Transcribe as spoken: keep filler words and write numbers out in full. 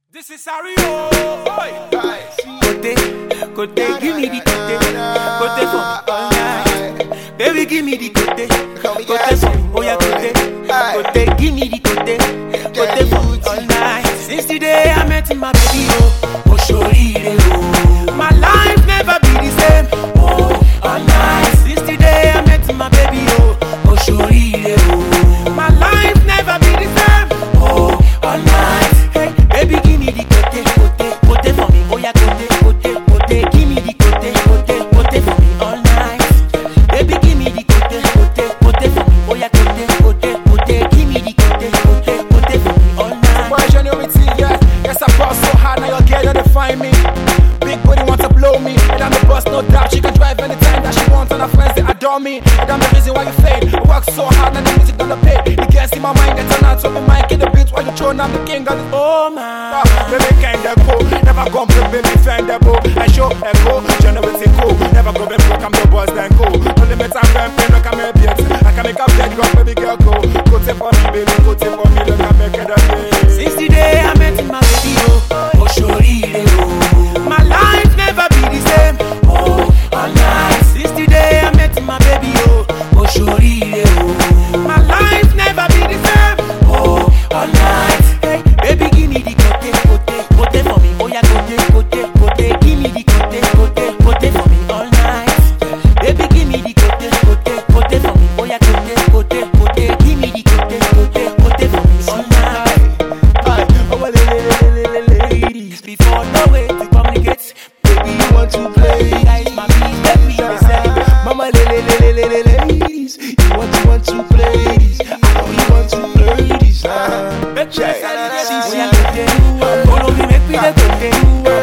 This is Ario. Kote, Kote, give me the Kote, Kote for me all night. Baby, give me the Kote, Kote for me, oh yeah Kote, Kote, give me the Kote, Kote for me all night. Since the day I met my baby, oh, oh shorty, oh, my life never be the same, oh, all night. Since the day I met my baby, oh, oh shorty, oh, my life never be the same, oh, all night. Hey, baby, give me the Kote, Kote, Kote for me, oh yeah Kote, Kote, Kote, give me the Kote, Kote, Kote for me all night. Baby, give me the Kote, Kote, Kote for me, oh yeah Kote, Kote, Kote, give me the Kote, Kote, Kote for me all night. My genuity, yeah, yes I brought so hard, now your girl you define me. Big booty want to blow me, and I'm the boss, no doubt. She can drive anytime that she wants, and her friends they adore me. And I'm the reason why you fade. I work so hard, and the music gonna pay. You can't see my mind, they turn out so my mind get the beat while you throw. I'm the king of the Oh man, baby can't go, never come to baby findable. I show echo, genuity cool. Never go back, broke, I'm the boss, then go. No limits, I'm going to look at me beat. I can make a bed go, baby girl go. Go take for me, baby, go take for me, look at me get a day. Since the day I met my baby, oh, oh shorty, oh, my life never be the same, oh, all night. Since the day I met my baby, oh, oh shorty, oh, my life never be the same, oh, all night. Hey, baby, give me the Kote, Kote, Kote for me, oh yeah Kote, Kote, Kote, give me the Kote, Kote, Kote for me all night. Baby, give me the Kote, Kote, Kote for me, oh yeah Kote, Kote, Kote, give me the Kote, Kote, Kote for me all night. Hi, oh well, ladies, Before no way to communicate, baby you want to play. guys, my beat, let me decide. Mama, ladies, you want to want to play this. I know you want to play this. Make me Check. decide, oh yeah Kote, follow me, make me the Kote.